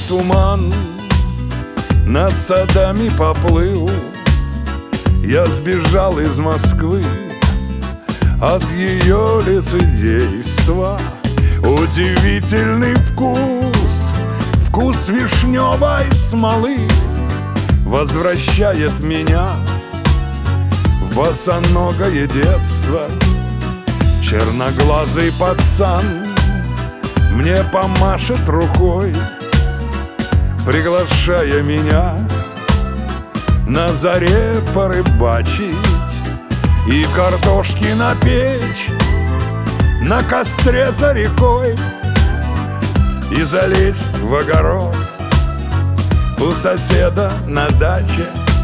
туман над садами поплыл. Я сбежал из Москвы от ее лицедейства. Удивительный вкус, вкус вишневой смолы возвращает меня в босоногое детство. Черноглазый пацан мне помашет рукой, приглашая меня на заре порыбачить и картошки напечь на костре за рекой и залезть в огород у соседа на даче.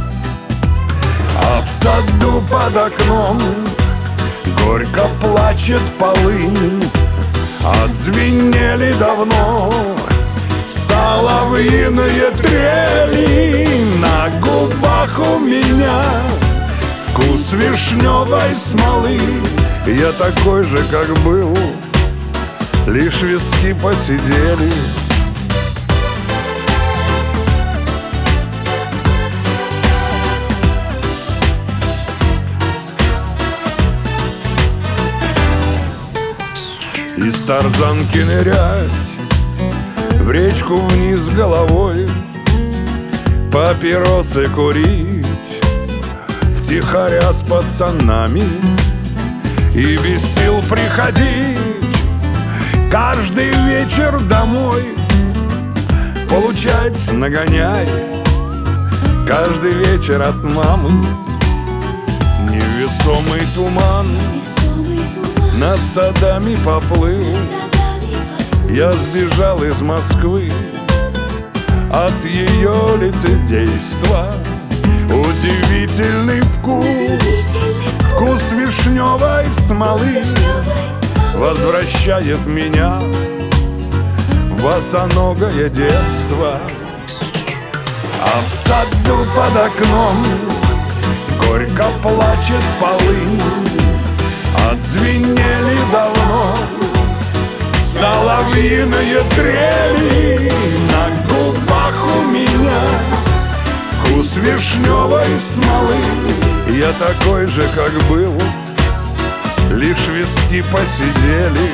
А в саду под окном горько плачет полынь. Отзвенели давно соловьиные трели. На губах у меня вкус вишневой смолы. Я такой же, как был, лишь виски посидели. Из тарзанки нырять в речку вниз головой, папиросы курить втихаря с пацанами и без сил приходить каждый вечер домой, получать нагоняй каждый вечер от мамы. Невесомый туман над садами поплыл. Я сбежал из Москвы от ее лицедейства. Удивительный вкус, вкус вишневой смолы возвращает меня в босоногое детство. А в саду под окном горько плачет полынь. Отзвенели давно соловьиные трели. На губах у меня вкус вишневой смолы. Я такой же, как был, лишь виски посидели.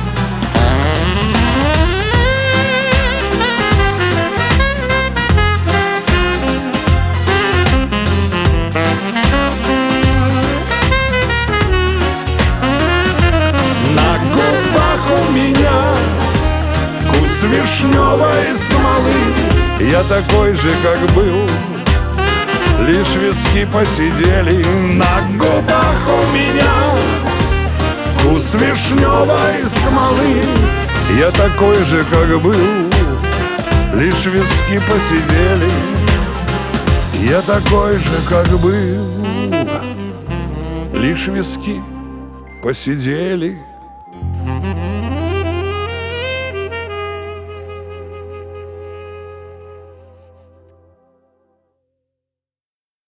С вишневой смолы. Я такой же, как был, лишь виски посидели. На губах у меня вкус вишневой смолы. Я такой же, как был, лишь виски посидели. Я такой же, как был, лишь виски посидели.